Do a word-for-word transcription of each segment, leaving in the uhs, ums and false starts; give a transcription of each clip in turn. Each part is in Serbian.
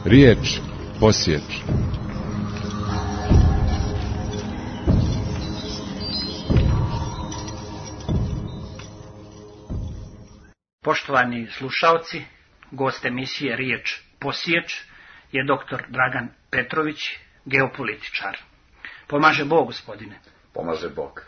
Riječ posječe. Poštovani slušalci, gost emisije Riječ posječ je doktor Dragan Petrović, geopolitičar. Pomaže Bog, gospodine. Pomaže Bog.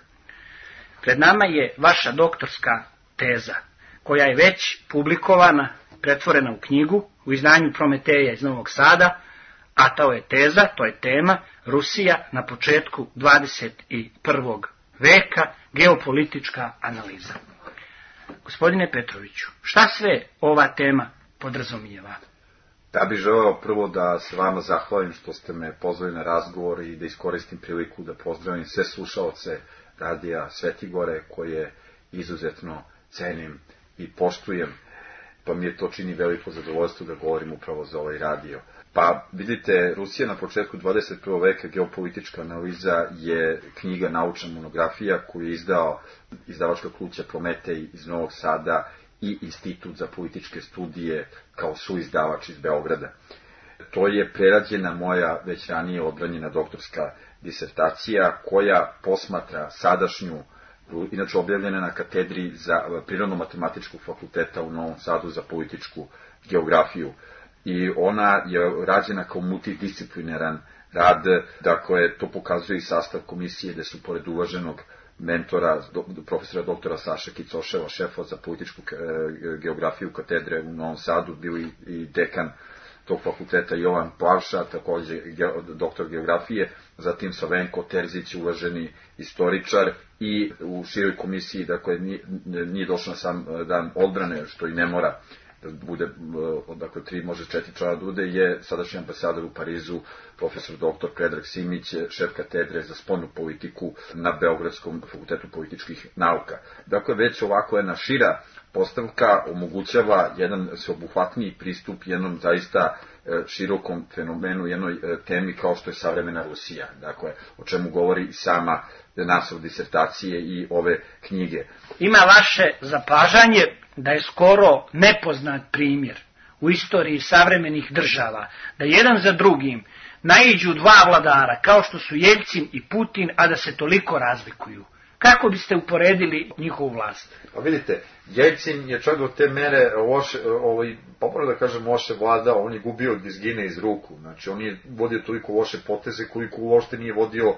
Pred nama je vaša doktorska teza, koja je već publikovana, pretvorena u knjigu, u izdanju Prometeja iz Novog Sada, a to je teza, to je tema, Rusija na početku dvadeset prvog veka, geopolitička analiza. Gospodine Petroviću, šta sve ova tema podrazumijeva? Ja bih želeo prvo da se vama zahvalim što ste me pozvali na razgovor i da iskoristim priliku da pozdravim sve slušaoce radija Svetigore, koje izuzetno cenim i poštujem, pa mi je to čini veliko zadovoljstvo da govorim upravo za ovaj radio. Pa vidite, Rusija na početku dvadeset prvog veka, geopolitička analiza, je knjiga, naučna monografija koju je izdao izdavačka kuća Prometej iz Novog Sada i Institut za političke studije kao suizdavač iz Beograda. To je prerađena moja već ranije odbranjena doktorska disertacija koja posmatra sadašnju, inače objavljena na katedri za Prirodno-matematičkog fakulteta u Novom Sadu za političku geografiju. I ona je rađena kao multidisciplinaran rad, dakle to pokazuje i sastav komisije gde su pored uvaženog mentora, profesora doktora Saše Kicoševa, šefa za političku geografiju katedre u Novom Sadu, bili i dekan tog fakulteta Jovan Plavša, takođe doktor geografije, zatim Savenko Terzić, uvaženi istoričar, i u široj komisiji, dakle, nije došao na sam dan odbrane, što i ne mora da bude, dakle, tri, može četiri člana da bude, je sadašnji ambasador u Parizu, profesor doktor Predrag Simić, šef katedre za spoljnu politiku na Beogradskom fakultetu političkih nauka. Dakle, već ovako jedna šira postavka omogućava jedan sveobuhvatniji pristup jednom zaista širokom fenomenu, jednoj temi kao što je savremena Rusija, dakle, o čemu govori i sama naslov disertacije i ove knjige. Ima vaše zapažanje da je skoro nepoznat primjer u istoriji savremenih država, da jedan za drugim naiđu dva vladara, kao što su Jeljcin i Putin, a da se toliko razlikuju. Kako biste uporedili njihovu vlast? Pa vidite, Jeljcin je čak do te mere loše, ovaj, pa moram da kažem loše vladao, on je gubio dizgine iz ruku, znači on je vodio toliko loše poteze koliko uopšte nije vodio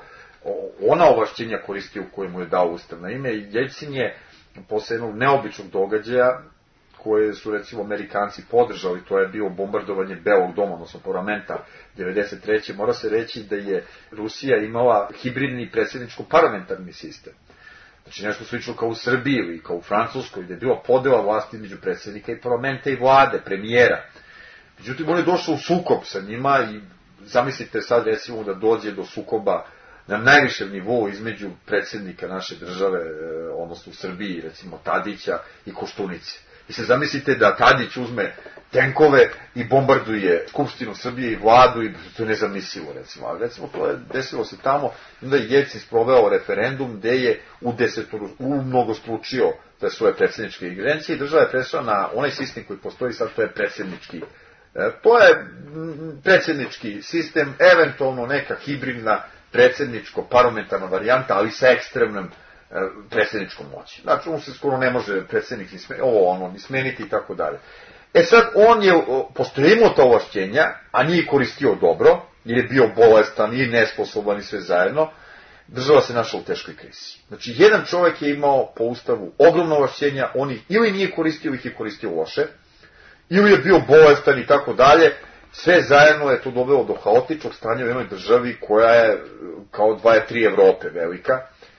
ona ovlašćenja koristio koje mu je dao Ustav. Na ime, Jeljcin je posle jednog neobičnog događaja koje su recimo Amerikanci podržali, to je bio bombardovanje Belog doma, odnosno parlamenta devedeset treće Mora se reći da je Rusija imala hibridni predsjedničko-parlamentarni sistem. Znači nešto slično kao u Srbiji ili kao u Francuskoj, gde je bila podela vlasti između predsjednika i parlamenta i vlade, premijera. Međutim, on je došao u sukob sa njima i zamislite sad recimo da dođe do sukoba na najvišem nivou između predsjednika naše države, odnosno u Srbiji, recimo Tadića i Koštunice. I se zamislite da Tadić uzme tenkove i bombarduje Skupštinu Srbije i vladu, i to je nezamislivo, recimo. Ali recimo to je desilo se tamo, onda je Jeljcin sproveo referendum gde je u desetoru, u mnogo stručio te svoje predsjedničke ingerencije i država je prešla na onaj sistem koji postoji sad, to je predsjednički. To je predsjednički sistem, eventualno neka hibridna predsjedničko-parlamentarna varijanta, ali sa ekstremnom e, predsjedničkom moći. Znači, on se skoro ne može predsjednik ni smeniti, ovo ono, ni smeniti i tako dalje. E sad, on je postojimo ta ovlašćenja, a nije koristio dobro, jer je bio bolestan i nesposoban i sve zajedno, država se našla u teškoj krizi. Znači, jedan čovjek je imao po ustavu ogromno ovlašćenja, on ih ili nije koristio, ili ih je koristio loše, ili je bio bolestan i tako dalje. Sve zajedno je to dovelo do haotičnog stanja u jednoj državi koja je kao dva tri Evrope velika,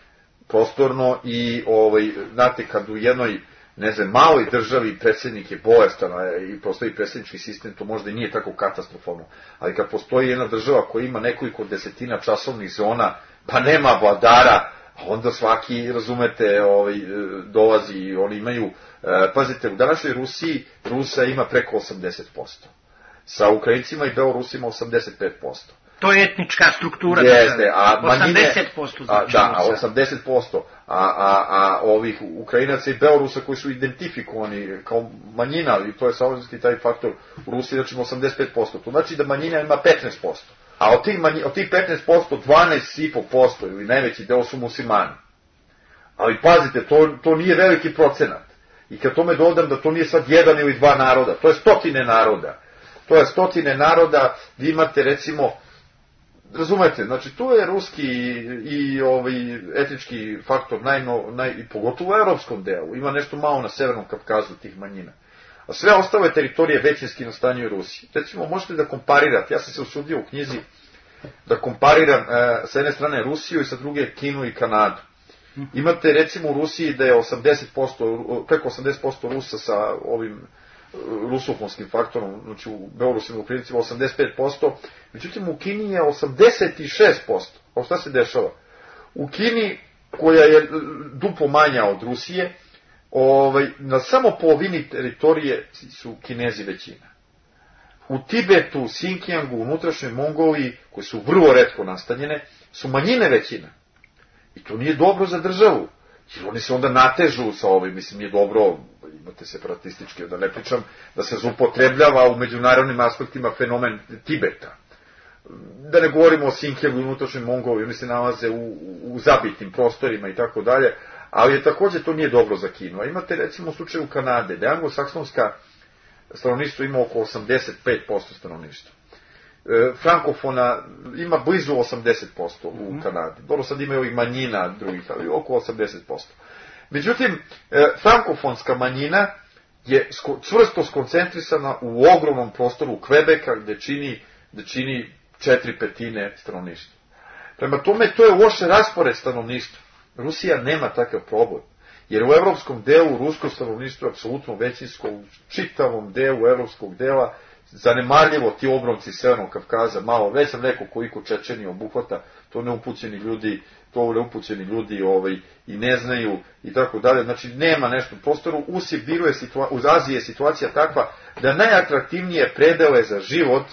prostorno i, ovaj, znate, kad u jednoj, ne znam, maloj državi predsjednik je bolestan i postoji predsjednički sistem, to možda i nije tako katastrofalno, ali kad postoji jedna država koja ima nekoliko desetina časovnih zona, pa nema vladara, onda svaki, razumete, ovaj, dolazi i oni imaju, pazite, u današnjoj Rusiji, Rusa ima preko osamdeset posto. Sa Ukrajincima i Belorusima osamdeset pet posto. To je etnička struktura. Jeste, a manjine... osamdeset posto znači. Da, a osamdeset posto. A, a, a ovih Ukrajinaca i Belorusa koji su identifikovani kao manjina, i to je savršenski taj faktor u Rusiji, znači osamdeset pet posto. To znači da manjina ima petnaest posto. A od tih, manji, od tih petnaest posto, dvanaest i po posto ili najveći deo su muslimani. Ali pazite, to, to nije veliki procenat. I kad tome dodam da to nije sad jedan ili dva naroda, to je stotine naroda. To je stotine naroda, vi imate recimo, razumete, znači tu je ruski i, i ovaj etnički faktor, najno, naj, i pogotovo u evropskom delu, ima nešto malo na Severnom Kavkazu tih manjina. A sve ostale teritorije većinski nastanjuju Rusiji. Recimo, možete da komparirate, ja sam se usudio u knjizi da kompariram e, sa jedne strane Rusiju i sa druge Kinu i Kanadu. Imate recimo u Rusiji da je osamdeset posto, preko osamdeset posto Rusa sa ovim rusofonskim faktorom, znači u Belorusima u principu osamdeset pet posto, međutim u Kini je osamdeset šest posto. A šta se dešava? U Kini, koja je duplo manja od Rusije, ovaj, na samo polovini teritorije su Kinezi većina. U Tibetu, Sinkijangu, unutrašnjoj Mongoliji, koje su vrlo retko nastanjene, su manjine većina. I to nije dobro za državu. Jer oni se onda natežu sa ovim, mislim, nije dobro, imate separatistički, da ne pričam, da se zloupotrebljava u međunarodnim aspektima fenomen Tibeta. Da ne govorimo o Sinkijangu i unutrašnjoj Mongoliji, oni se nalaze u, u zabitnim prostorima i tako dalje, ali je također to nije dobro za Kinu. A imate recimo u slučaju Kanade, da je anglosaksonska stanovništvo ima oko osamdeset pet posto stanovništva. E, frankofona ima blizu osamdeset posto u mm-hmm. Kanadi. Dobro, sad imaju i manjina drugih, ali oko osamdeset posto. Međutim, e, frankofonska manjina je sko, čvrsto skoncentrisana u ogromnom prostoru Kvebeka, gde čini, gde čini četiri petine stanovništva. Prema tome, to je loše raspored stanovništva. Rusija nema takav problem. Jer u evropskom delu rusko stanovništvo je apsolutno većinsko, u čitavom delu evropskog dela, zanemarljivo ti obronci Severnog Kavkaza, malo, već sam rekao koliko Čečenija obuhvata, to neupućeni ljudi, to neupućeni ljudi ovaj, i ne znaju i tako dalje, znači nema nešto u prostoru. U Sibiru je situa- u Aziji je situacija takva da najatraktivnije predele za život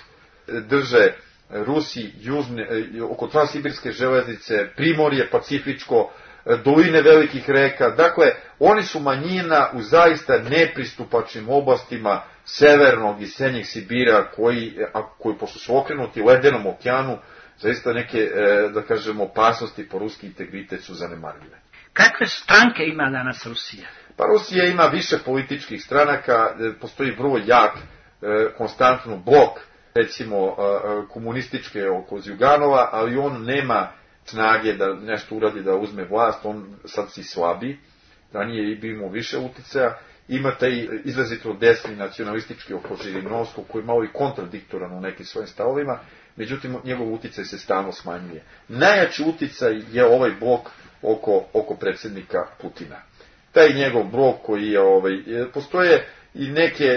drže Rusi, južne, oko transsibirske železnice, Primorje, Pacifičko, doline velikih reka, dakle, oni su manjina u zaista nepristupačnim oblastima severnog i srednjeg Sibira, koji, a, koji pošto su okrenuti ledenom okeanu, zaista neke, e, da kažemo, opasnosti po ruski integritet su zanemarljive. Kakve stranke ima danas Rusija? Pa Rusija ima više političkih stranaka, postoji vrlo jak, e, konstantno blok, recimo, e, komunističke oko Zjuganova, ali on nema snage da nešto uradi, da uzme vlast, on sad si slabi, ranije bi imao više uticaja. Ima taj izrazito desni nacionalistički oko Žirinovskog, koji je malo i kontradiktoran u nekim svojim stavovima, međutim njegov uticaj se stalno smanjuje. Najjači uticaj je ovaj blok oko, oko predsjednika Putina. Taj njegov blok koji je, ovaj, postoje i neke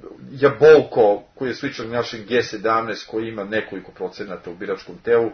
Jabolko, koji je sličan našem G sedamnaest, koji ima nekoliko procenata u biračkom telu,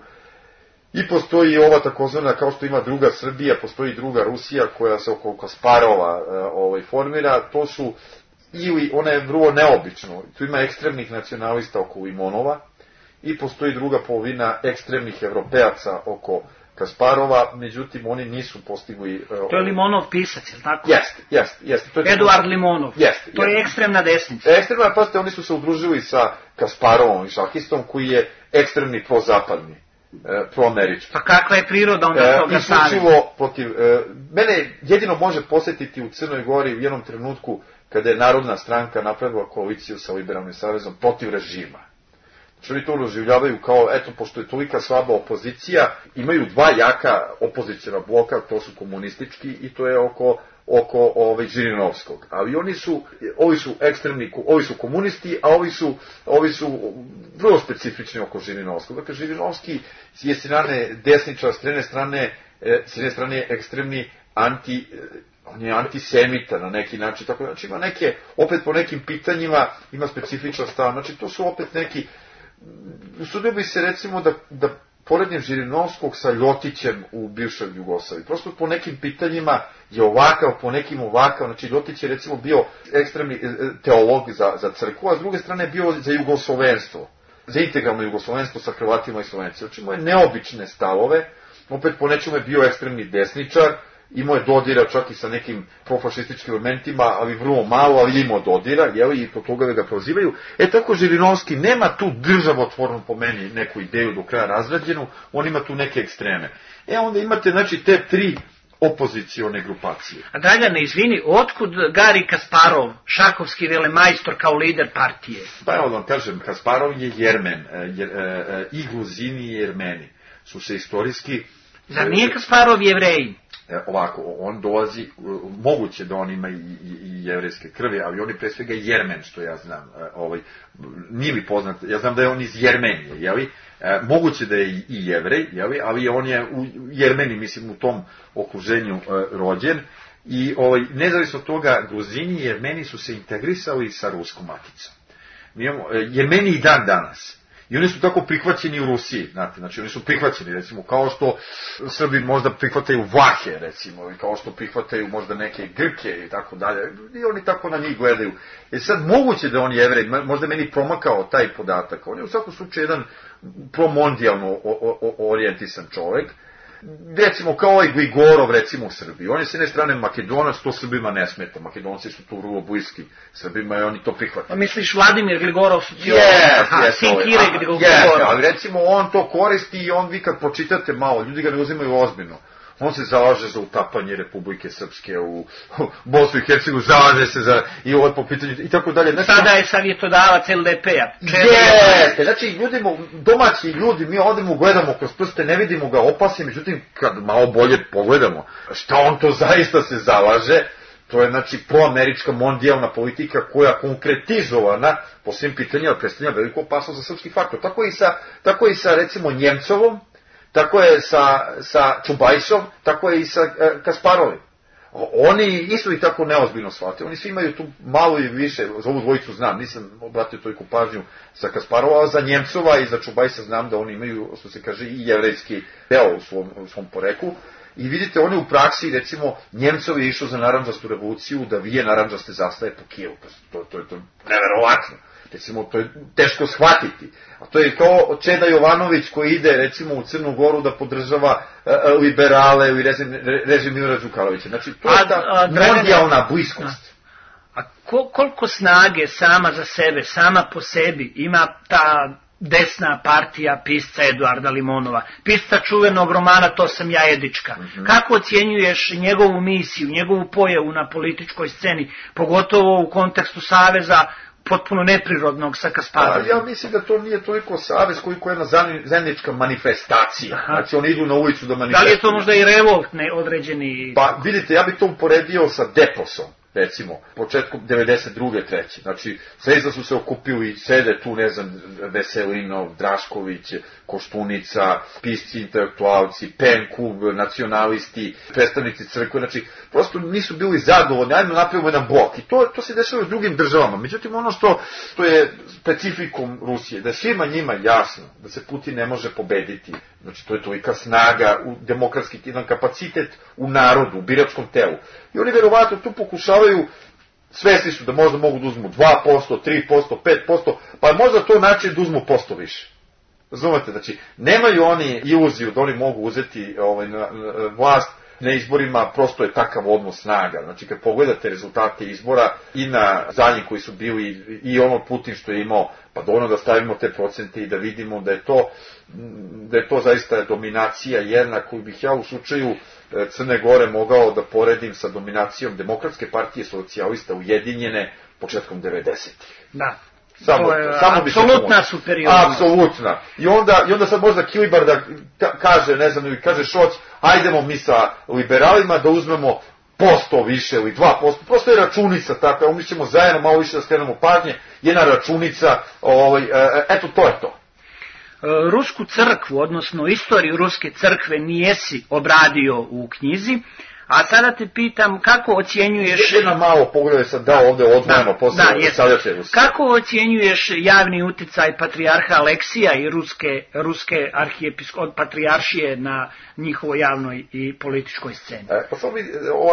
i postoji ova takozvana, kao što ima druga Srbija, postoji druga Rusija koja se oko Kasparova e, ovaj, formira, to su, ili ona je vrlo neobično, tu ima ekstremnih nacionalista oko Limonova i postoji druga polovina ekstremnih evropejaca oko Kasparova, međutim oni nisu postigli... E, to je Limonov pisac, je li tako? Jeste, jeste. Jest, Eduard Limonov, jest, to jest. je ekstremna desnica. Ekstremna, pazite, oni su se udružili sa Kasparovom i šahistom koji je ekstremni prozapadni. Proamerički. Pa kakva je priroda onda toga e, isključivo protiv, e, mene jedino može posjetiti u Crnoj Gori u jednom trenutku kada je Narodna stranka napravila koaliciju sa Liberalnim savezom protiv režima. Znači oni to doživljavaju kao, eto, pošto je tolika slaba opozicija, imaju dva jaka opozicijna bloka, to su komunistički i to je oko oko ovaj Žirinovskog. Ali oni su, ovi su ekstremni, ovi su komunisti, a ovi su, ovi su vrlo specifični oko Žirinovskog. Dakle, Žirinovski je s strane desničar, s jedne strane, s jedne strane ekstremni anti, on je antisemita na neki način, tako znači ima neke, opet po nekim pitanjima ima specifičan stav. Znači to su opet neki, usudio bi se recimo da, da porednim Žirinovskog sa Ljotićem u bivšoj Jugoslaviji. Prosto po nekim pitanjima je ovakav, po nekim ovakav. Znači Ljotić je recimo bio ekstremni teolog za, za crkvu, a s druge strane bio za jugoslovenstvo. za integralno jugoslovenstvo sa Hrvatima i Slovencima. Znači imao je neobične stavove, opet po nečemu je bio ekstremni desničar, imao je dodira čak i sa nekim profašističkim elementima, ali vrlo malo, ali imao dodira, jel, i po toga ga prozivaju. E tako Žirinovski nema tu državotvornu po meni neku ideju do kraja razrađenu, on ima tu neke ekstreme. E onda imate, znači, te tri opozicione grupacije. A Dragane, izvini, otkud Gari Kasparov, šahovski velemajstor kao lider partije? Pa evo da vam kažem, Kasparov je Jermen, jer, e, e, i Gruzini i Jermeni su se istorijski... Zar nije Kasparov Jevrej? E, ovako, on dolazi, moguće da on ima i, i, i jevrejske krvi, ali on je pre svega Jermen, što ja znam, e, ovaj, nije mi poznat, ja znam da je on iz Jermenije, jeli? E, moguće da je i, i jevrej, jeli? Ali on je u Jermeni, mislim, u tom okruženju e, rođen, i ovaj, nezavisno od toga, Gruzini i Jermeni su se integrisali sa ruskom maticom. Mi imamo, e, Jermeni i dan danas. I oni su tako prihvaćeni u Rusiji, znate, znači oni su prihvaćeni, recimo, kao što Srbi možda prihvataju Vlahe, recimo, i kao što prihvataju možda neke Grke i tako dalje, i oni tako na njih gledaju. I sad moguće da on je Jevrej, možda meni promakao taj podatak, on je u svakom slučaju jedan promondijalno orijentisan čovjek, recimo kao ovaj Gligorov, recimo u Srbiji. On je s jedne strane Makedonac, to Srbima ne smeta. Makedonci su tu vrlo bliski Srbima i oni to prihvataju. A misliš Vladimir Gligorov su cijelo? Yes, sin Kire Gligorov. Yes, ali recimo on to koristi i on, vi kad pročitate malo, ljudi ga ne uzimaju ozbiljno. On se zalaže za utapanje Republike Srpske u Bosnu i Hercegovinu, zalaže se za i ovo po pitanju i tako dalje. Znači, sada je savjetodavac L D P-a. Jeste, znači ljudi, domaći ljudi, mi odemo, gledamo kroz prste, ne vidimo ga opasni, međutim kad malo bolje pogledamo šta on to zaista se zalaže, to je znači proamerička mondijalna politika koja konkretizovana po svim pitanjima predstavlja veliku opasnost za srpski faktor. Tako i sa, tako i sa recimo Njemcovom, tako je sa, sa Čubajsom, tako je i sa e, Kasparovim. Oni isto i tako neozbiljno shvate. Oni svi imaju tu malo i više, za ovu dvojicu znam, nisam obratio toliko pažnju za Kasparova, a za Njemcova i za Čubajsa znam da oni imaju, što se kaže, i jevrejski deo u svom, u svom poreku. I vidite, oni u praksi, recimo, Njemcovi je išao za narandžastu revoluciju, da vije narandžaste zastave po Kijevu. To, to, to, to je neverovatno. Recimo, to je teško shvatiti. A to je kao Čeda Jovanović koji ide, recimo, u Crnu Goru da podržava e, liberale ili režim, režim Milorada Đukanovića. Znači, to je ta mondijalna bliskost. A ko, koliko snage sama za sebe, sama po sebi ima ta desna partija pisca Eduarda Limonova, pisca čuvenog romana To sam ja Edička. Mm-hmm. Kako ocjenjuješ njegovu misiju, njegovu pojavu na političkoj sceni, pogotovo u kontekstu saveza potpuno neprirodnog sa Kasparovim? Ja mislim da to nije toliko savez koliko jedna zajednička manifestacija. Aha. Znači oni idu na ulicu da manifestuju. Da li je to možda i revolt ne određeni? Pa vidite, ja bih to uporedio sa Deposom. Recimo, početkom devedeset druge treće Znači, sve su se okupili, sede tu, ne znam, Veselinov, Drašković, Koštunica, pisci, intelektualci, Pen Kub, nacionalisti, predstavnici crkve, znači, prosto nisu bili zadovoljni, ajmo napravimo jedan blok. I to, to se dešava u drugim državama. Međutim, ono što, što je specifikum Rusije, da je svima njima jasno da se Putin ne može pobediti. Znači, to je tolika snaga, u demokratski jedan kapacitet u narodu, u biračkom telu. I oni verovatno tu pokušavaju, svesni su da možda mogu da uzmu dva posto, tri posto, pet posto, pa možda to način da uzmu posto više. Razumete, znači, nemaju oni iluziju da oni mogu uzeti ovaj, na, na, vlast na izborima, prosto je takav odnos snaga. Znači, kad pogledate rezultate izbora i na zadnji koji su bili i ono Putin što je imao, pa dovoljno da stavimo te procente i da vidimo da je to, da je to zaista dominacija jedna koju bih ja u slučaju Crne Gore mogao da poredim sa dominacijom Demokratske partije socijalista ujedinjene početkom devedesetih. Da. Samo, to je samo apsolutna superiornost. Apsolutna. I onda, i onda sad možda Kilibar da kaže, ne znam, ili kaže Šoć, ajdemo mi sa liberalima da uzmemo posto više ili dva posto. Prosto je računica takva, mi ćemo zajedno malo više da skrenemo pažnje, jedna računica, ovaj, eto to je to. Rusku crkvu, odnosno istoriju ruske crkve nijesi obradio u knjizi, a sada te pitam kako ocjenjuješ... Jedna malo pogledaj sad da ovde odvojeno posle sadašnje Rusije. Kako ocjenjuješ javni uticaj patrijarha Aleksija i ruske, ruske arhijepiskop patrijaršije na njihovoj javnoj i političkoj sceni? E, pa samo ovako,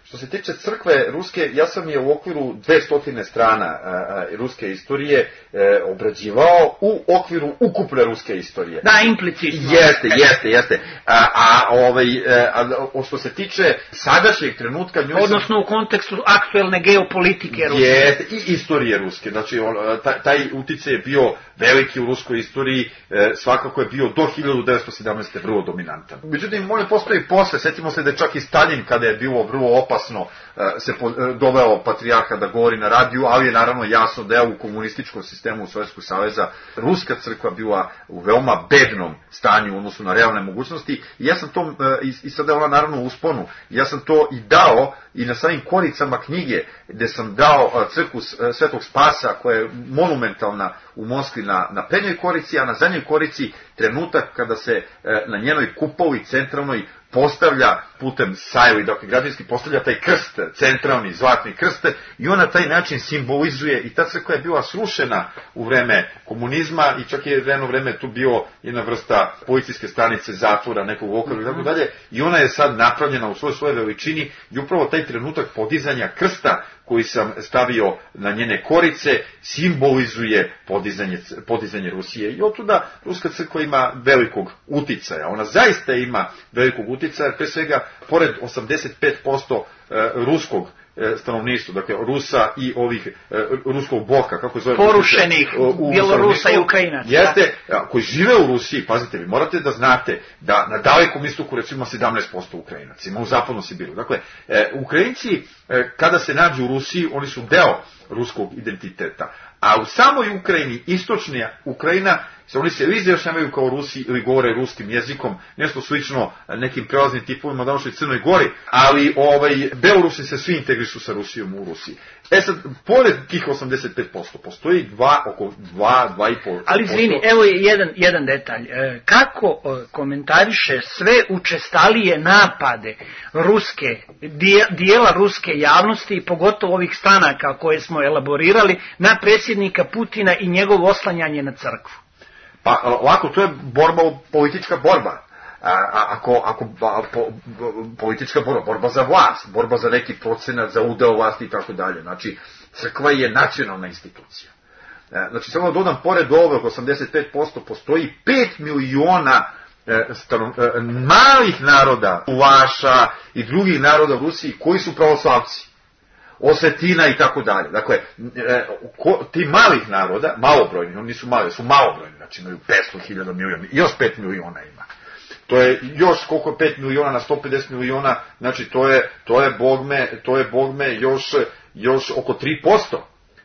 Što se tiče crkve ruske, ja sam je u okviru dvesta strana a, a, ruske istorije e, obrađivao u okviru ukupne ruske istorije. Da, implicitno. Jeste, jeste, jeste. A, a, ovaj, a, a što se tiče sadašnjeg trenutka... Odnosno sam... u kontekstu aktuelne geopolitike ruske. Jeste, i istorije ruske. Znači, on, taj, taj uticaj je bio veliki u ruskoj istoriji, e, svakako je bio do hiljadu devetsto sedamnaeste. vrlo dominantan. Međutim, on je postoji posle, setimo se da je čak i Stalin, kada je bilo vrlo opasno, e, se po, e, doveo patrijarha da govori na radiju, ali je naravno jasno da je u komunističkom sistemu Sovjetskog saveza ruska crkva bila u veoma bednom stanju u odnosu na realne mogućnosti. I ja sam to, e, i, i sada je ona naravno u usponu, ja sam to i dao i na samim koricama knjige, gde sam dao crkvu Svetog Spasa, koja je monumentalna u Moskvi na, na penjoj korici, a na zadnjoj korici trenutak kada se e, na njenoj kupoli centralnoj postavlja putem sajli, dakle građanski postavlja taj krst, centralni zlatni krst, i on na taj način simbolizuje, i ta crkva je bila srušena u vreme komunizma i čak je jedno vreme tu bio jedna vrsta policijske stanice, zatvora, nekog okruga i tako dalje, i ona je sad napravljena u svojoj svojoj veličini i upravo taj trenutak podizanja krsta koji sam stavio na njene korice simbolizuje podizanje, podizanje Rusije. I otuda ruska crkva ima velikog uticaja. Ona zaista ima velikog uticaja, pre svega, pored osamdeset pet posto ruskog stanovništva, dakle Rusa i ovih ruskog bloka, kako zove... Porušenih, Bjelorusa i Ukrajinaca. Jeste, koji žive u Rusiji, pazite, vi morate da znate da na dalekom istoku recimo sedamnaest posto Ukrajinaca, ima u zapadnom Sibiru. Dakle, Ukrajinci, kada se nađu u Rusiji, oni su deo ruskog identiteta. A u samoj Ukrajini, istočnija Ukrajina, oni se izjašnjavaju kao Rusi ili govore ruskim jezikom, nešto slično nekim prelaznim tipovima današnjoj Crnoj Gori, ali ovaj, Belorusi se svi integrišu sa Rusijom u Rusiji. E sad, pored tih osamdeset pet posto, postoji dva, oko dva, dva i pol posto. Ali izvini, evo je jedan, jedan detalj. Kako komentariše sve učestalije napade ruske, dijela ruske javnosti, pogotovo ovih stranaka koje smo elaborirali, na predsjednika Putina i njegovo oslanjanje na crkvu? Pa ovako, to je borba, politička borba. A, a, ako, ako a, po, politička borba, borba za vlast, borba za neki procenat, za udeo vlasti i tako dalje. Znači, crkva je nacionalna institucija. Znači, samo dodam, pored ovog osamdeset pet posto postoji pet miliona e, stanov, e, malih naroda, Ulaša i drugih naroda u Rusiji koji su pravoslavci. Osetina i tako dalje. Dakle, e, ko, ti malih naroda, malobrojni, oni nisu mali, su malobrojni, znači imaju petsto hiljada miliona, još pet miliona ima. To je još koliko je pet miliona na sto pedeset miliona, znači to je, to je bogme, to je bogme još, još oko tri posto.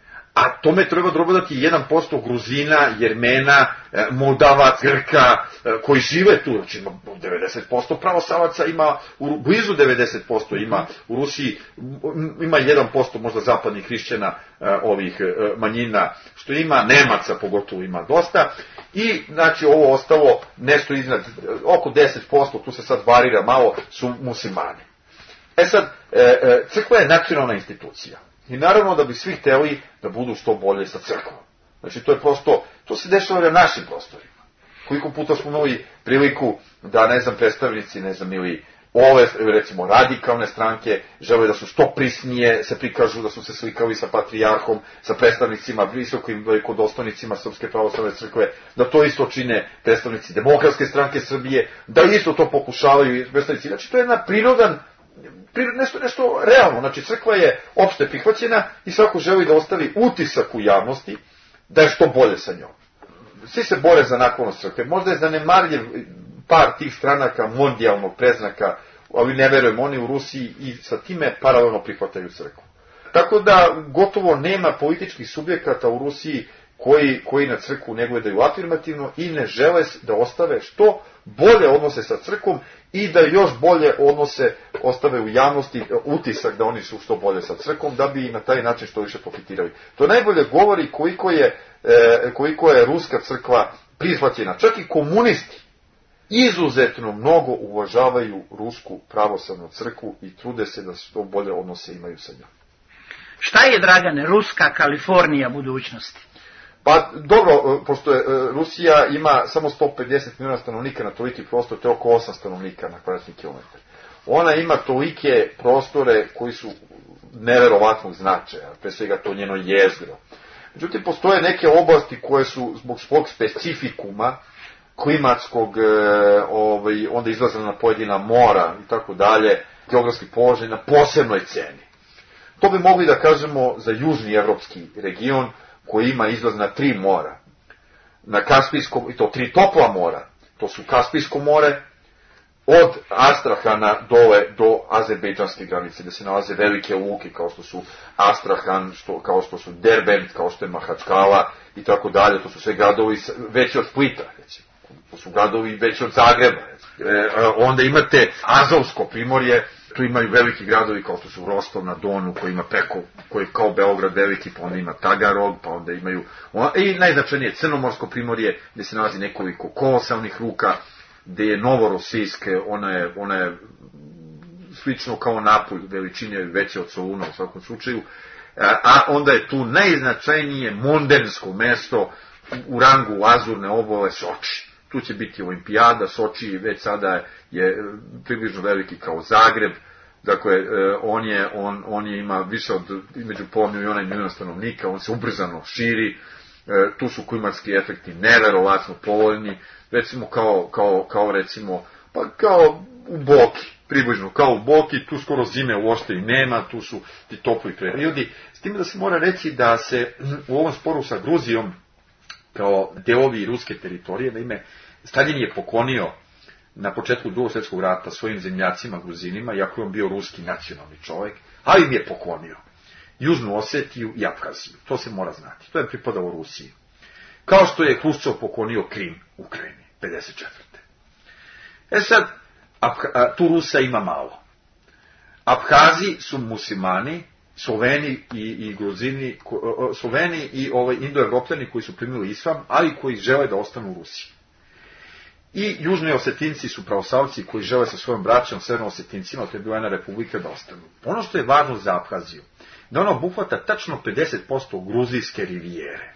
A tome treba dodati jedan posto Gruzina, Jermena, Moldava, Grka, koji žive tu. Znači ima devedeset posto pravoslavaca, ima, u, blizu devedeset posto ima u Rusiji, ima jedan posto možda zapadnih hrišćana, ovih manjina, što ima, Nemaca pogotovo ima dosta. I, znači, ovo ostalo nešto iznad, oko deset posto, tu se sad varira malo, su muslimani. E sad, crkva je nacionalna institucija. I naravno da bi svi hteli da budu što bolje sa crkvom. Znači to je prosto, to se dešava na našim prostorima. Koliko puta smo imali priliku da, ne znam, predstavnici, ne znam, ili ove, recimo, radikalne stranke žele da su što prisnije, se prikažu da su se slikali sa patrijarhom, sa predstavnicima, visokim velikodostojnicima Srpske pravoslavne crkve, da to isto čine predstavnici Demokratske stranke Srbije, da isto to pokušavaju predstavnici. Znači to je jedna prirodan, nešto, nešto realno, znači crkva je opšte prihvaćena i svako želi da ostavi utisak u javnosti da je što bolje sa njom. Svi se bore za naklonost crkve, možda je zanemarljiv par tih stranaka mondijalnog preznaka, ali ne verujem, oni u Rusiji i sa time paralelno prihvataju crkvu. Tako da gotovo nema političkih subjekata u Rusiji koji, koji na crkvu ne gledaju afirmativno i ne žele da ostave što bolje odnose sa crkvom i da još bolje odnose ostave u javnosti utisak da oni su što bolje sa crkvom, da bi na taj način što više profitirali. To najbolje govori koliko je, e, koliko je ruska crkva prihvaćena. Čak i komunisti izuzetno mnogo uvažavaju rusku pravoslavnu crkvu i trude se da što bolje odnose imaju sa njom. Šta je, Dragane, ruska Kalifornija budućnosti? Pa dobro, pošto je, Rusija ima samo sto pedeset miliona stanovnika na toliki prostor, to je oko osam stanovnika na kvadratni kilometar. ona ima tolike prostore koji su neverovatnog značaja, pre svega to njeno jezgro. Međutim, postoje neke oblasti koje su zbog svog specifikuma, klimatskog, ovaj, onda izlaze na pojedina mora i tako dalje, geografski položaj na posebnoj ceni. To bi mogli da kažemo za južni evropski region, koji ima izlaz na tri mora. Na Kaspijskom, i to tri topla mora, to su Kaspijsko more, od Astrahana dole do azerbejdžanske granice, gde se nalaze velike luke, kao što su Astrahan, što, kao što su Derbent, kao što je Mahačkala i tako dalje. To su sve gradovi veći od Splita, recimo. To su gradovi veći od Zagreba. E, onda imate Azovsko primorje, tu imaju veliki gradovi kao što su Rostov na Donu, koji ima preko, koji je kao Beograd veliki, pa onda ima Tagarog, pa onda imaju, on, i najznačajnije Crnomorsko primorje, gde se nalazi nekoliko kolosalnih ruka, gde je Novorosijsk, ona je, ona je slično kao Napulj, veličine veće od Soluna u svakom slučaju, a onda je tu najznačajnije mondensko mesto u rangu Azurne obale Soči. Tu će biti olimpijada, Soči već sada je približno veliki kao Zagreb, dakle, on je, on, on je ima više od, između pola miliona i miliona stanovnika, on se ubrzano širi, tu su klimatski efekti neverovatno povoljni, recimo kao, kao, kao recimo, pa kao u Boki, približno kao u Boki, tu skoro zime uopšte i nema, tu su ti topli periodi, s tim da se mora reći da se u ovom sporu sa Gruzijom, kao delovi ruske teritorije, da ime Stalin je poklonio na početku Drugog svjetskog rata svojim zemljacima Gruzinima, iako je on bio ruski nacionalni čovjek, ali im je poklonio Južnu Osetiju i Abhaziju. To se mora znati. To je pripadalo Rusiji. Kao što je Hruščov poklonio Krim Ukrajini, pedeset četvrte. E sad, tu Rusa ima malo. Abhazi su muslimani, Sloveni i, i Gruzini, Sloveni i ovaj, Indoevropljani koji su primili islam, ali koji žele da ostanu u Rusiji. I južni Osetinci su pravoslavci koji žele sa svojom braćom, severno Osetincima, to je bila jedna republika, da ostanu. Ono što je važno za Abhaziju, da ona obuhvata tačno pedeset posto gruzijske rivijere.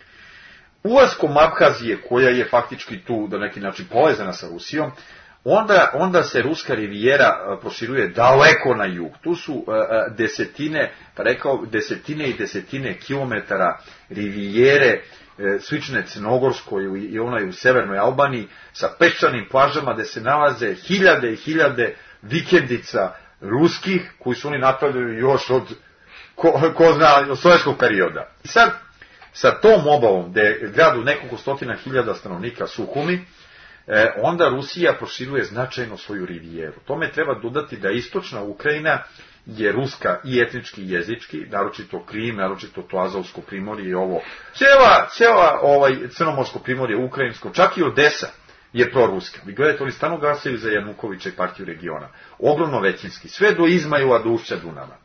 Ulaskom Abhazije, koja je faktički tu na neki način povezana sa Rusijom, onda, onda se ruska rivijera proširuje daleko na jug. Tu su uh, desetine, pa rekao, desetine i desetine kilometara rivijere, slične Crnogorskoj i onaj u severnoj Albaniji, sa peščanim plažama gde se nalaze hiljade i hiljade vikendica ruskih, koji su oni napravili još od, ko, ko zna, od sovjetskog perioda. I sad, sa tom obalom, gde je grad u nekoliko stotina hiljada stanovnika Suhumi, e, onda Rusija proširuje značajno svoju rivijeru. Tome treba dodati da istočna Ukrajina je ruska i etnički i jezički, naročito Krim, naročito to Azovsko primorje i ovo. Cijela, cijela ovaj, Crnomorsko primorje, ukrajinsko, čak i Odesa je proruska. Vi gledajte, oni stano glasaju za Janukovića i partiju regiona. Ogromno većinski, sve do Izmajla, do ušća Dunava.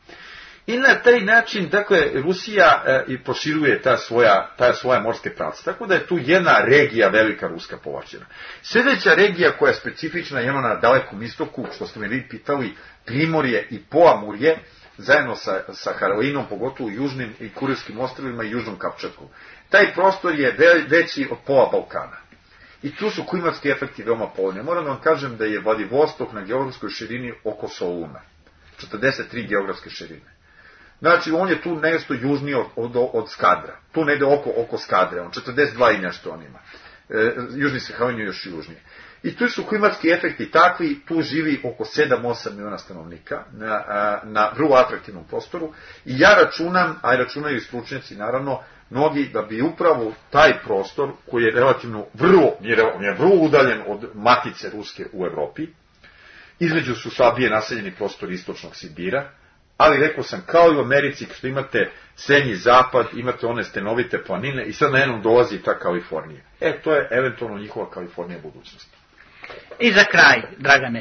I na taj način, dakle, Rusija e, proširuje ta svoja, ta svoja morske pravce. Tako da je tu jedna regija velika ruska povlačena. Sljedeća regija koja je specifična je ona na dalekom istoku, što ste me vi pitali, Primorje i Poamurje, zajedno sa, sa Haralinom, pogotovo južnim i Kurilskim ostrvima i južnom Kapčatkom. Taj prostor je ve, veći od pola Balkana. I tu su klimatski efekti veoma povoljni. Moram da vam kažem da je Vladivostok na geografskoj širini oko Soluna. četrdeset tri geografske širine. Znači, on je tu nešto južniji od, od, od Skadra. Tu negde oko, oko Skadre. On četrdeset dva i nešto on ima. E, južni Sahalin je još južnije. I tu su klimatski efekti takvi, tu živi oko sedam do osam miliona stanovnika na, na vrlo atraktivnom prostoru. I ja računam, a i računaju i stručnjaci naravno, mnogi da bi upravo taj prostor, koji je relativno vrlo, on je vrlo udaljen od matice Ruske u Evropi, između su slabije naseljeni prostor istočnog Sibira, ali rekao sam, kao i u Americi, što imate srednji zapad, imate one stenovite planine i sad na jednom dolazi ta Kalifornija. E, to je eventualno njihova Kalifornija budućnosti. I za kraj, Dragane,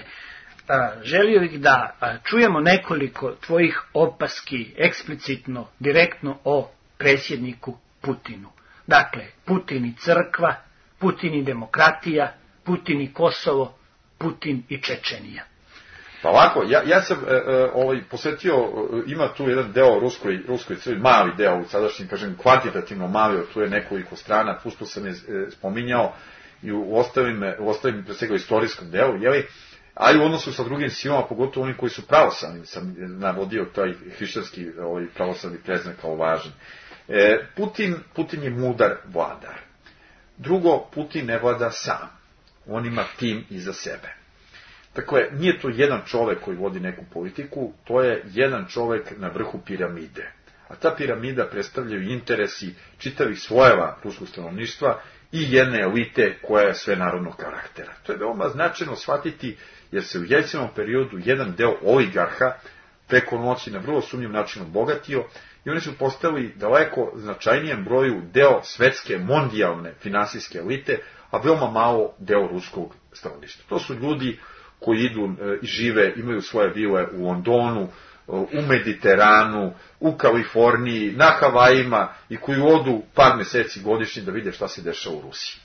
želio bih da čujemo nekoliko tvojih opaski eksplicitno, direktno o predsjedniku Putinu. Dakle, Putin i crkva, Putin i demokratija, Putin i Kosovo, Putin i Čečenija. Pa ovako, ja, ja sam e, e, ovaj, posvetio, ima tu jedan deo ruskoj, ruskoj crkvi, mali deo, sadašnji, kažem, kvantitativno mali, tu je nekoliko strana, pusto sam je e, spominjao i u ostalim, u ostalim pre svega istorijskom delu, jeli, ali u odnosu sa drugim silama, pogotovo oni koji su pravoslavni, sam navodio taj hrišćanski ovaj, pravoslavni predznak kao važan. E, Putin, Putin je mudar vladar. Drugo, Putin ne vlada sam. On ima tim iza sebe. Dakle, nije to jedan čovek koji vodi neku politiku, to je jedan čovek na vrhu piramide. A ta piramida predstavljaju interesi čitavih slojeva ruskog stanovništva i jedne elite koja je svenarodnog karaktera. To je veoma značajno shvatiti, jer se u Jeljcinovom periodu jedan deo oligarha preko noći na vrlo sumnjiv način obogatio i oni su postali daleko značajnijem broju deo svetske, mondijalne finansijske elite, a veoma malo deo ruskog stanovništva. To su ljudi koji idu i žive, imaju svoje vile u Londonu, u Mediteranu, u Kaliforniji, na Havajima i koji odu par meseci godišnje da vide šta se dešava u Rusiji.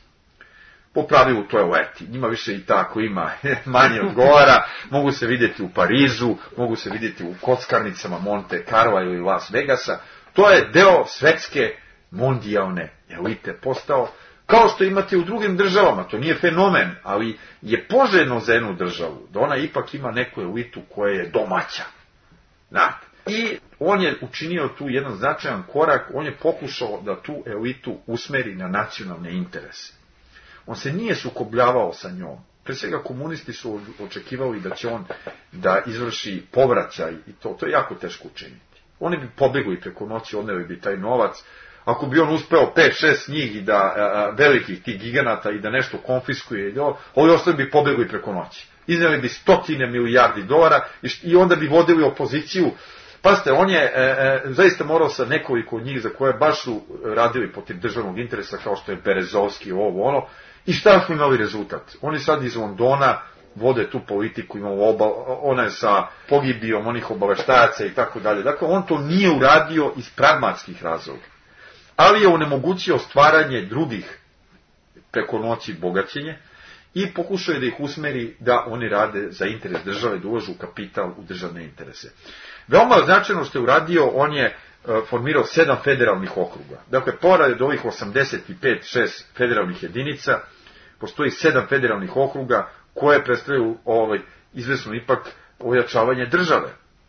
Po pravilu to je leti. Njima više i tako ima manje odgovara. Mogu se vidjeti u Parizu, mogu se vidjeti u kockarnicama Monte Carla ili Las Vegasa. To je deo svetske mondijalne elite postao. Kao što imate u drugim državama, to nije fenomen, ali je poželjno za jednu državu, da ona ipak ima neku elitu koja je domaća. Znate? I on je učinio tu jedan značajan korak, on je pokušao da tu elitu usmeri na nacionalne interese. On se nije sukobljavao sa njom. Pre svega komunisti su očekivali da će on da izvrši povraćaj i to, to je jako teško učiniti. Oni bi pobegli preko noći, odneli bi taj novac. Ako bi on uspeo pet šest njih i da a, velikih tih giganata i da nešto konfiskuje, ovi ostali bi pobegli preko noći. Izneli bi stotine milijardi dolara i, i onda bi vodili opoziciju. Pazite, on je e, e, zaista morao sa nekoliko od njih za koje baš su radili protiv državnog interesa, kao što je Berezovski, ovo ono, i šta su imali rezultat? Oni sad iz Londona vode tu politiku, imamo oba, ona je sa pogibijom onih obaveštajaca i tako dalje. Dakle, on to nije uradio iz pragmatskih razloga, ali je onemogućio stvaranje drugih preko noći bogaćenje i pokušao je da ih usmeri da oni rade za interes države, da ulažu kapital u državne interese. Veoma značajno što je uradio, on je formirao sedam federalnih okruga. Dakle, pored ovih osamdeset pet šest federalnih jedinica, postoji sedam federalnih okruga koje predstavljaju ovaj, izvesno ipak ojačavanje države.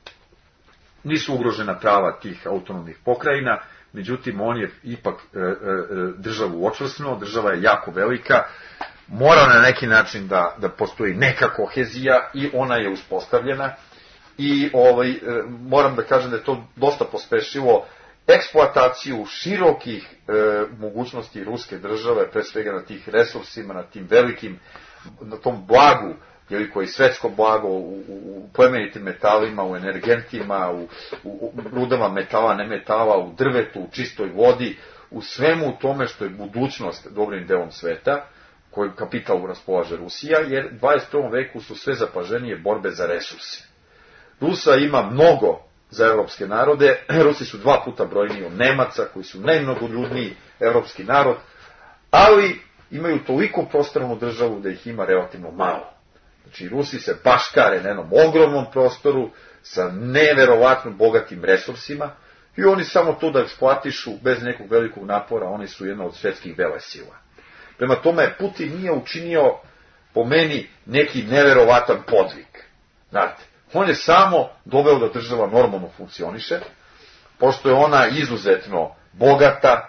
Nisu ugrožena prava tih autonomnih pokrajina, međutim, on je ipak e, e, državu očvrsnuo, država je jako velika, mora na neki način da, da postoji neka kohezija i ona je uspostavljena. I ovaj, e, moram da kažem da je to dosta pospešilo eksploataciju širokih e, mogućnosti ruske države, pre svega na tih resursima, na tim velikim, na tom blagu, jeli, koji svetsko blago, u, u, u plemenitim metalima, u energentima, u, u, u rudama metala, ne metala, u drvetu, u čistoj vodi, u svemu tome što je budućnost dobrim delom sveta, koji kapital raspolaže Rusija, jer u dvadeset prvom veku su sve zapaženije borbe za resurse. Rusa ima mnogo za evropske narode, Rusi su dva puta brojniji od Nemaca, koji su najmnogoljudniji evropski narod, ali imaju toliko prostornu državu da ih ima relativno malo. Znači, Rusi se baškare na jednom ogromnom prostoru sa neverovatno bogatim resursima i oni samo to da eksploatišu bez nekog velikog napora, oni su jedna od svetskih velesila. Prema tome, Putin nije učinio, po meni, neki neverovatan podvig. Znate, on je samo doveo da država normalno funkcioniše, pošto je ona izuzetno bogata,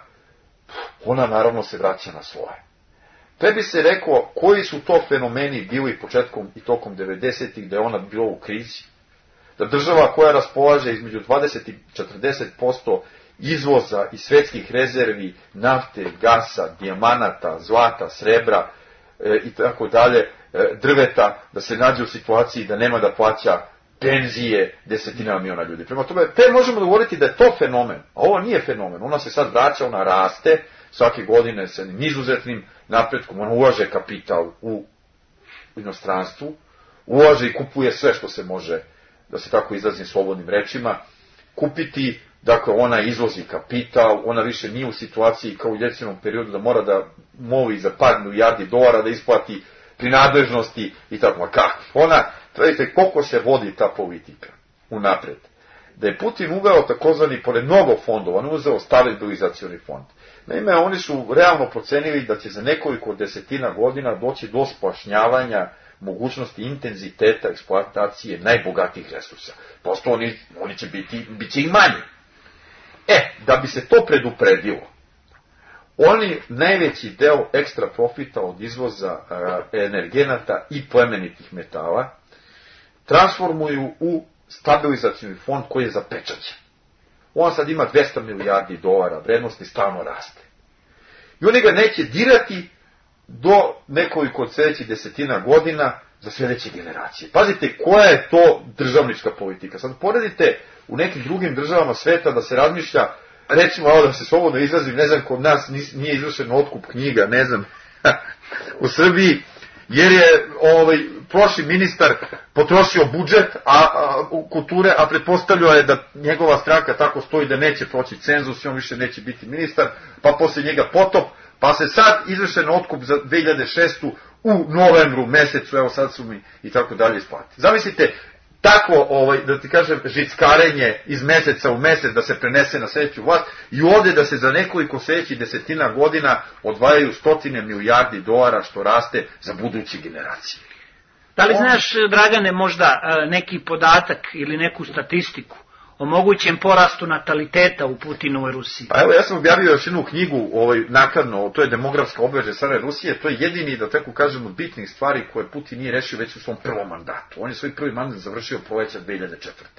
ona naravno se vraća na svoje. Pre bi se rekao koji su to fenomeni bili početkom i tokom devedesetih, da je ona bila u krizi. Da država koja raspolaže između dvadeset i četrdeset posto izvoza i svetskih rezervi nafte, gasa, dijamanata, zlata, srebra e, i tako dalje, e, drveta, da se nađe u situaciji da nema da plaća penzije desetina miliona ljudi. Prema tome, te možemo govoriti da je to fenomen, a ovo nije fenomen. Ona se sad vraća, ona raste, svake godine sa izuzetnim napretkom, ona ulaže kapital u inostranstvu, ulaže i kupuje sve što se može, da se tako izrazim slobodnim rečima, kupiti. Dakle, ona izvozi kapital, ona više nije u situaciji kao u Jeljcinom periodu da mora da moli za par milijardi dolara da isplati prinadležnosti i tako. Ma kako? Ona, vidite koliko se vodi ta politika unapred. Da je Putin uveo takozvani, pored mnogo fondova, on uzeo stabilizacioni fond. Naime, oni su realno procenili da će za nekoliko desetina godina doći do spašnjavanja mogućnosti intenziteta eksploatacije najbogatijih resursa. Prosto oni, oni će biti, bit će i manje. E, da bi se to predupredilo, oni najveći deo ekstra profita od izvoza energenata i plemenitih metala transformuju u stabilizacioni fond koji je zapečaćen. On sad ima dvesta milijardi dolara vrednosti, stalno raste. I oni ga neće dirati do nekoliko od sljedećih desetina godina za sljedeće generacije. Pazite koja je to državnička politika. Sad poredite u nekim drugim državama sveta da se razmišlja, recimo, evo da se slobodno izrazim, ne znam, kod nas nije izvršen otkup knjiga, ne znam, u Srbiji, jer je ovaj, prošli ministar potrošio budžet a, a, kulture, a pretpostavljao je da njegova stranka tako stoji da neće proći cenzus i on više neće biti ministar, pa posle njega potop, pa se sad izvršen otkup za dve hiljade šestu u novembru mesecu, evo sad su mi i tako dalje isplati. Zamislite, tako, ovaj, da ti kažem, žickarenje iz meseca u mesec da se prenese na sljedeću vlast i ovdje da se za nekoliko sljedećih desetina godina odvajaju stotine milijardi dolara što raste za buduće generacije. Da li znaš, Dragane, možda neki podatak ili neku statistiku o mogućem porastu nataliteta u Putinovoj Rusiji? Pa evo, ja sam objavio još jednu knjigu, ovaj, nakladno, to je Demografska obveže stare Rusije, to je jedini, da tako kažem, od bitnih stvari koje Putin nije rešio već u svom prvom mandatu. On je svoj prvi mandat završio proleća dve hiljade četvrte.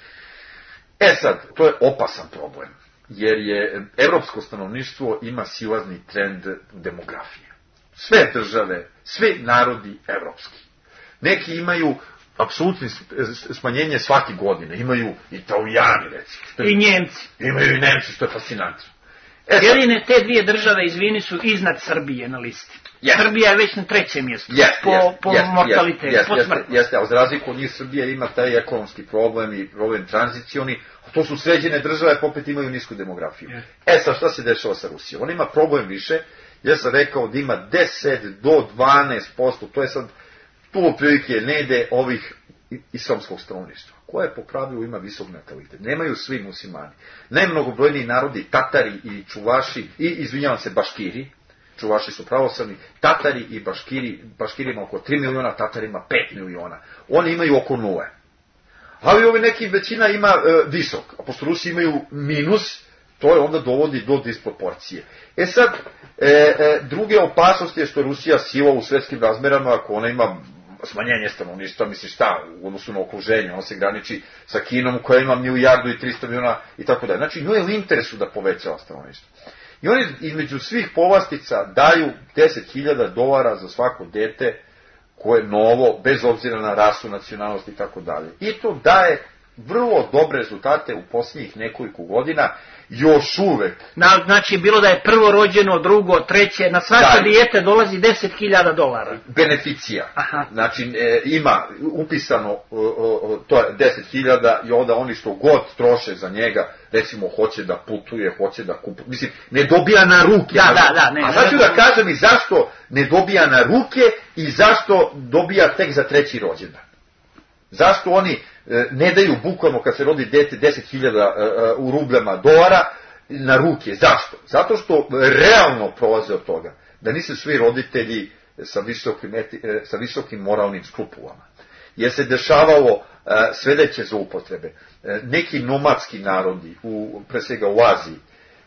E sad, to je opasan problem, jer je evropsko stanovništvo ima silazni trend demografije. Sve države, svi narodi evropski. Neki imaju apsolutno smanjenje svake godine. Imaju Italijani, recimo. I Njemci. Imaju i Nemci, što je fascinantno. E, Jedine te dvije države, izvini, su iznad Srbije na listi. Yes. Srbija je već na trećem mjestu. Yes, po yes, po yes, mortalitetu, yes, po yes, smrti. Jeste, ali za razliku od njih Srbija ima taj ekonomski problem i problem tranzicioni. To su sređene države, popet imaju nisku demografiju. Yes. E sad, šta se dešava sa Rusijom? On ima problem više. Ja sam rekao da ima deset do dvanaest posto, to je sad tu prilike ne ide ovih islamskog stanovništva, koje po pravilu ima visok natalitet. Nemaju svi muslimani. Najmnogobrojniji narodi, Tatari i Čuvaši, i, izvinjavam se, Baškiri, Čuvaši su pravoslavni, Tatari i Baškiri, Baškiri ima oko tri miliona, Tatarima pet miliona. Oni imaju oko nule. Ali ovi neki većina ima e, visok, a pošto Rusi imaju minus, to je onda dovodi do disproporcije. E sad, e, e, druge opasnosti je što Rusija sila u svetskim razmerama, ako ona ima smanjenje stanovništva, misli šta, u odnosu na okruženje, on se graniči sa Kinom koja ima milijardu i trista miliona i tako dalje. Znači, njoj je u interesu da povećava stanovništvo. I oni između svih povlastica daju deset hiljada dolara za svako dete koje je novo, bez obzira na rasu, nacionalnost i tako dalje. I to daje vrlo dobre rezultate u posljednjih nekoliko godina, još uvek. Na, znači, bilo da je prvo rođeno, drugo, treće, na svako dijete dolazi deset hiljada dolara. Beneficija. Aha. Znači, e, ima upisano e, e, to je deset hiljada i onda oni što god troše za njega, recimo, hoće da putuje, hoće da kupuje. Mislim, ne dobija na ruke. Da, da, da. Ne, a sad ću da kažem i zašto ne dobija na ruke i zašto dobija tek za treći rođendan. Zašto oni ne daju bukvalno kad se rodi dete deset hiljada u rubljama dolara na ruke? Zašto? Zato što realno prolaze od toga da nisu svi roditelji sa visokim, sa visokim moralnim skrupulama. Jer se dešavalo sledeće zloupotrebe. Neki nomadski narodi, u, pre svega u Aziji,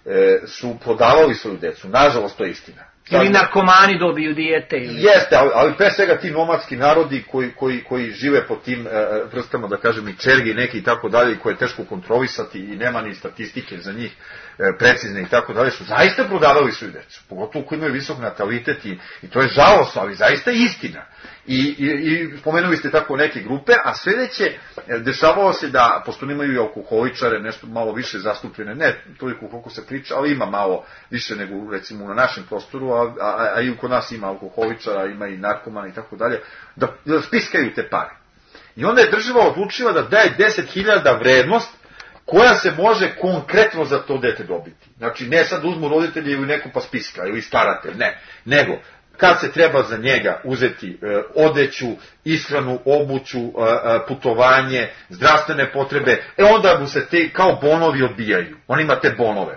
su prodavali svoju decu. Nažalost, to je istina. Ili narkomani dobiju dijete. Ili... Jeste, ali, ali pre svega ti nomadski narodi koji, koji, koji žive po tim e, vrstama, da kažem, i čergi neki i tako dalje, koje je teško kontrolisati i nema ni statistike za njih e, precizne i tako dalje, su zaista prodavali svoju decu. Pogotovo koji imaju visok natalitet i, i to je žalosno, ali zaista istina. I, i, i spomenuli ste tako neke grupe, a sljedeće, dešavalo se da, pošto nemaju i alkoholičare, nešto malo više zastupljene, ne toliko koliko se priča, ali ima malo više nego recimo na našem prostoru, a, a, a i kod nas ima alkoholičara, ima i narkomana i tako dalje, da, da spiskaju te pare. I onda je država odlučila da daje deset hiljada vrednost koja se može konkretno za to dete dobiti. Znači, ne sad uzmu roditelji ili neko pa spiska, ili staratelj, ne, nego kad se treba za njega uzeti e, odeću, ishranu, obuću, e, putovanje, zdravstvene potrebe, e onda mu se te kao bonovi odbijaju. On ima te bonove.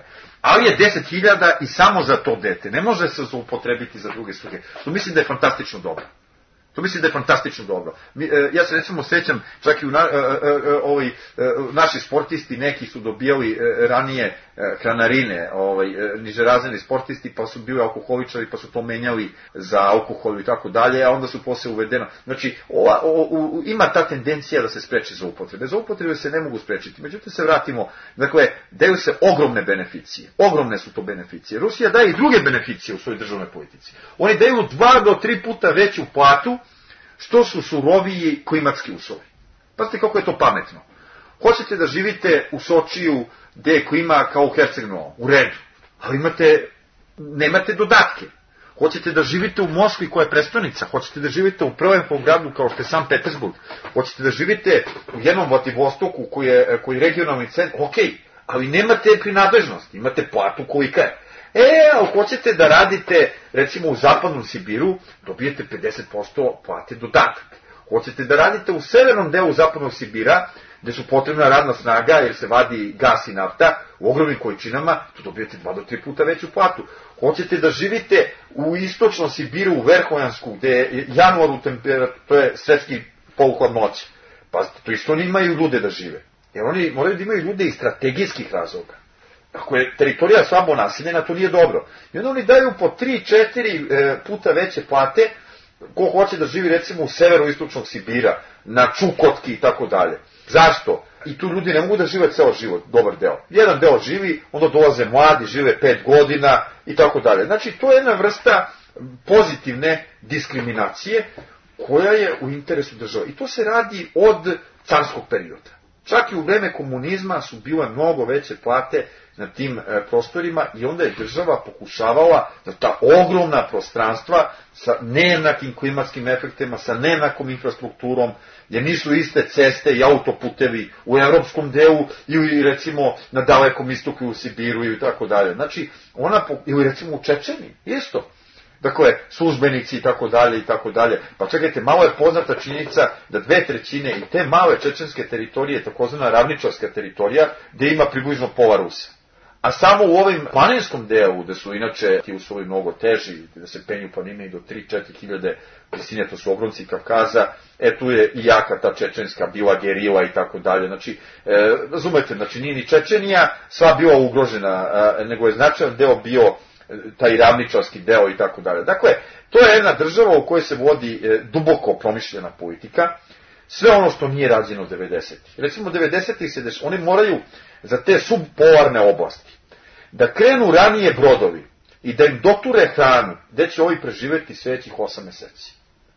ali je deset hiljada i samo za to dete. Ne može se upotrebiti za druge svrhe. To mislim da je fantastično dobro. To mislim da je fantastično dobro. Mi, e, ja se recimo sećam, čak i u na, e, e, ovaj, e, naši sportisti, neki su dobijali e, ranije e, hranarine, ovaj, e, nižerazredni sportisti, pa su bili alkoholičari, pa su to menjali za alkohol i tako dalje, a onda su posle uvedeno. Znači, ova, o, o, ima ta tendencija da se spreči za upotrebe. Za upotrebe se ne mogu sprečiti. Međutim, se vratimo, dakle, daju se ogromne beneficije. Ogromne su to beneficije. Rusija daje i druge beneficije u svojoj državnoj politici. Oni daju dva do tri puta veću platu što su suroviji klimatski uslovi. Pazite kako je to pametno. Hoćete da živite u Sočiju gde je klima kao u Herceg-Novom, u redu, ali imate, nemate dodatke. Hoćete da živite u Moskvi koja je prestonica, hoćete da živite u prelepom gradu kao što je Sankt Petersburg, hoćete da živite u jednom Vladivostoku koji je, koji je regionalni centar, ok, ali nemate prinadležnost, imate platu kolika je. E, ali hoćete da radite, recimo u zapadnom Sibiru, dobijete pedeset posto plate dodatak. Hoćete da radite u severnom delu zapadnog Sibira, gde su potrebna radna snaga, jer se vadi gas i nafta, u ogromnim količinama, tu dobijete dva do tri puta veću platu. Hoćete da živite u istočnom Sibiru, u Verhojansku, gde je januaru temperatura, to je svetski poluhladnoća. Pazite, to isto oni imaju ljude da žive. Jer oni moraju da imaju ljude iz strategijskih razloga. Ako je teritorija slabo naseljena, to nije dobro. I onda oni daju po tri četiri puta veće plate, ko hoće da živi recimo u severo-istočnog Sibira, na Čukotki i tako dalje. Zašto? I tu ljudi ne mogu da žive ceo život, dobar deo. Jedan deo živi, onda dolaze mladi, žive pet godina i tako dalje. Znači, to je jedna vrsta pozitivne diskriminacije koja je u interesu države. I to se radi od carskog perioda. Čak i u vreme komunizma su bile mnogo veće plate na tim e, prostorima i onda je država pokušavala da ta ogromna prostranstva sa nejednakim klimatskim efektima, sa nejednakom infrastrukturom, jer nisu iste ceste i autoputevi u evropskom delu ili recimo na dalekom istoku u Sibiru i tako dalje. Znači, ona, ili recimo u Čečeni, isto. Dakle, službenici i tako dalje i tako dalje. Pa čekajte, malo je poznata činjenica da dve trećine i te male čečenske teritorije, takozvana ravničarska teritorija, gde ima približno pola Rusa. A samo u ovim planinskom delu, gde su inače ti uslovi mnogo teži, gde se penju planine i do tri do četiri hiljade visine, to su obronci Kavkaza, e tu je i jaka ta čečenska bila gerila i tako dalje. Znači, e, razumete, znači nije ni Čečenija sva bila ugrožena, e, nego je značajan deo bio taj ravničarski deo i tako dalje. Dakle, to je jedna država u kojoj se vodi e, duboko promišljena politika, sve ono što nije rađeno devedesetih. Recimo, devedesetih se deš, oni moraju za te subpolarne oblasti da krenu ranije brodovi i da im doture hranu, gde će ovi preživeti sledećih osam meseci.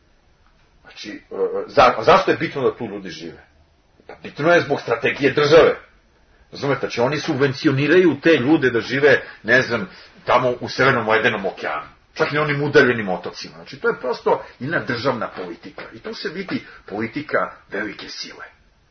Znači, e, za, zašto je bitno da tu ljudi žive? Pa bitno je zbog strategije države. Razumete, znači oni subvencioniraju te ljude da žive, ne znam, tamo u Severnom Ledenom okeanu. Čak i onim udaljenim otocima. Znači, to je prosto jedna državna politika. I tu se vidi politika velike sile.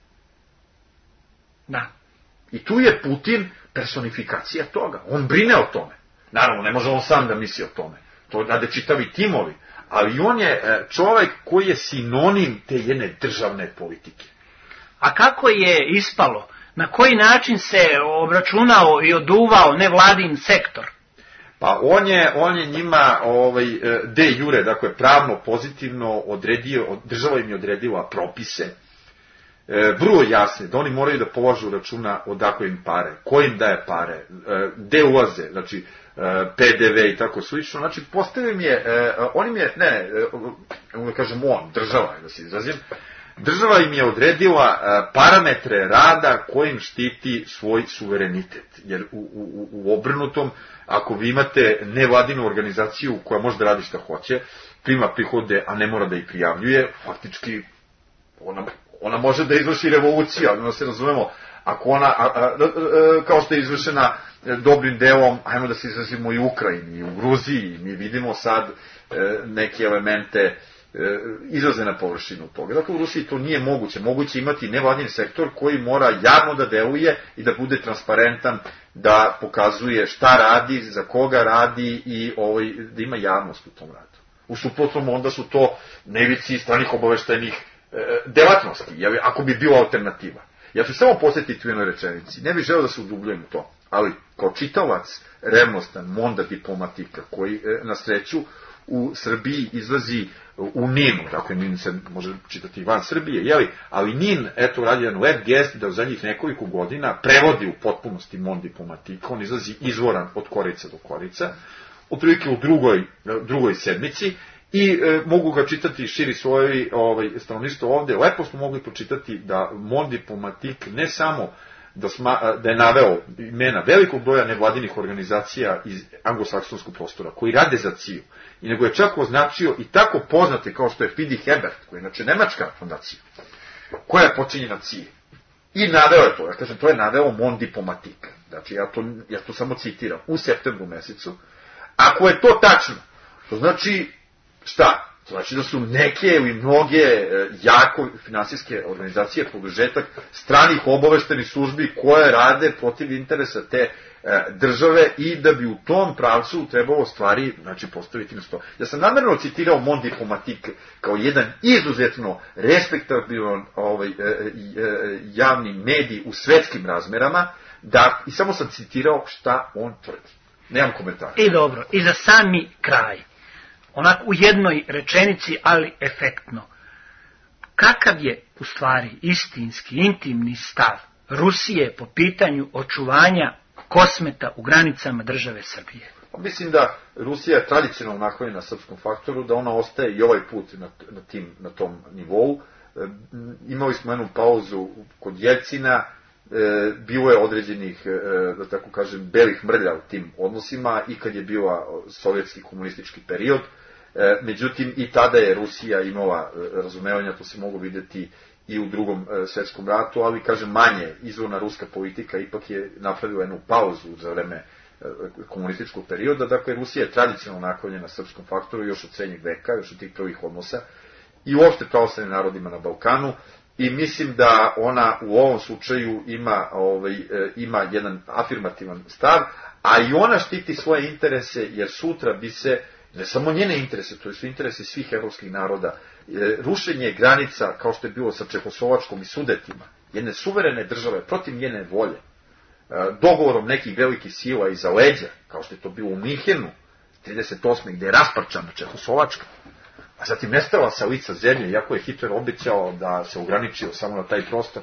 Da. I tu je Putin personifikacija toga. On brine o tome. Naravno, ne može on sam da misli o tome. To rade čitavi timovi. Ali on je čovjek koji je sinonim te jedne državne politike. A kako je ispalo? Na koji način se obračunao i oduvao nevladin sektor? Pa on je, on je njima ovaj, de jure, dakle pravno, pozitivno odredio, država im je odredila propise, e, vrlo jasne, da oni moraju da polažu računa odakle im pare, ko im daje pare, e, gde ulaze, znači e, P D V i tako slično. Znači, postavio im je, e, on im je, ne, e, da kažem on, država, da se izrazim, država im je odredila parametre rada kojim štiti svoj suverenitet. Jer u, u, u obrnutom, ako vi imate nevladinu organizaciju koja može da radi šta hoće, prima prihode, a ne mora da ih prijavljuje, faktički ona, ona može da izvrši revoluciju, ali da se razumemo, ako ona, a, a, a, kao što je izvršena dobrim delom, ajmo da se izrazimo i u Ukrajini, i u Gruziji, mi vidimo sad e, neke elemente izlaze na površinu toga. Dakle, u Rusiji to nije moguće. Moguće imati nevladin sektor koji mora javno da deluje i da bude transparentan, da pokazuje šta radi, za koga radi i ovaj, da ima javnost u tom radu. U suprotnom, onda su to nevici stranih obaveštajnih e, delatnosti, ako bi bila alternativa. Ja ću samo posjetiti u jednoj rečenici, ne bih želeo da se udubljujem u to, ali kao čitalac revnostan Monda diplomatika, koji na sreću u Srbiji izlazi u Ninu, dakle Nin se može čitati van Srbije, jeli? Ali Nin, eto, radi jedan web gest da u zadnjih nekoliko godina prevodi u potpunosti Mond diplomatika, on izlazi izvoran od korica do korica, otprilike u drugoj, drugoj sedmici, i e, mogu ga čitati širi svojevi ovaj, stanovništvo ovde. Lepo smo mogli pročitati da Mond diplomatik ne samo da, sma, da je naveo imena velikog broja nevladinih organizacija iz anglosaksonskog prostora, koji rade za C I U, i nego je čak označio i tako poznate kao što je F I D I Hebert, koja je inače nemačka fondacija, koja je počinjena C I U. I naveo je to, ja kažem, to je naveo Mond diplomatik. Znači, ja to, ja to samo citiram, u septembru mesecu. Ako je to tačno, to znači, šta? To znači da su neke ili mnoge jako finansijske organizacije, produžetak stranih obaveštenih službi koje rade protiv interesa te države i da bi u tom pravcu trebalo stvari, znači, postaviti na sto. Ja sam namjerno citirao Mond diplomatik kao jedan izuzetno respektabilan ovaj, javni medij u svetskim razmerama, da, i samo sam citirao šta on tvrdi. Nemam komentara. I dobro, i za sami kraj, onako u jednoj rečenici, ali efektno, kakav je u stvari istinski, intimni stav Rusije po pitanju očuvanja Kosmeta u granicama države Srbije? Mislim da Rusija je tradicionalno naklonjena srpskom faktoru, da ona ostaje i ovaj put na, na, tim, na tom nivou. E, imali smo jednu pauzu kod Jelcina, e, bilo je određenih, e, da tako kažem, belih mrlja u tim odnosima i kad je bila sovjetski komunistički period. E, međutim, i tada je Rusija imala razumevanja, to se mogu vidjeti i u drugom e, svetskom ratu, ali, kažem, manje. Izvorna ruska politika ipak je napravila jednu pauzu za vreme e, komunističkog perioda. Dakle, Rusija je tradicionalno naklonjena srpskom faktoru još od srednjeg veka, još od tih prvih odnosa, i uopšte pravoslavnim narodima na Balkanu, i mislim da ona u ovom slučaju ima, ovaj, e, ima jedan afirmativan stav, a i ona štiti svoje interese, jer sutra bi se, ne samo njene interese, to su interese svih evropskih naroda, rušenje granica, kao što je bilo sa Čehoslovačkom i Sudetima, jedne suverene države protiv njene volje, dogovorom nekih velikih sila iza leđa, kao što je to bilo u Minhenu, trideset osme gde je rasparčana Čehoslovačka, a zatim nestala sa lica zemlje, iako je Hitler obećao da se ograničio samo na taj prostor,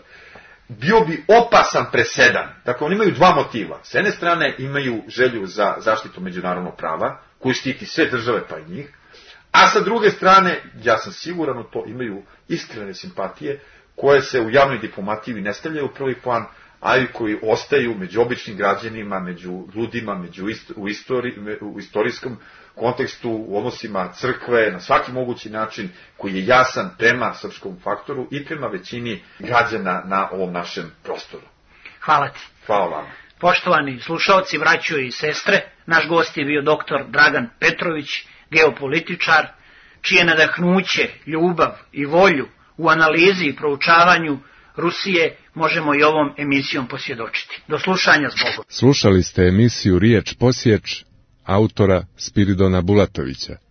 bio bi opasan presedan. Dakle, oni imaju dva motiva. S jedne strane imaju želju za zaštitu međunarodnog prava, koji štiti sve države pa i njih, a sa druge strane, ja sam siguran u to, imaju iskrene simpatije, koje se u javnoj diplomatiji ne stavljaju u prvi plan, a i koji ostaju među običnim građanima, među ljudima, među ist, u, istori, u istorijskom kontekstu, u odnosima crkve, na svaki mogući način, koji je jasan prema srpskom faktoru i prema većini građana na ovom našem prostoru. Hvala ti. Hvala vam. Poštovani slušalci, braćo i sestre, naš gost je bio doktor Dragan Petrović, geopolitičar, čije nadahnuće, ljubav i volju u analizi i proučavanju Rusije možemo i ovom emisijom posvjedočiti. Do slušanja s Bogom. Slušali ste emisiju Riječ posječ autora Spiridona Bulatovića.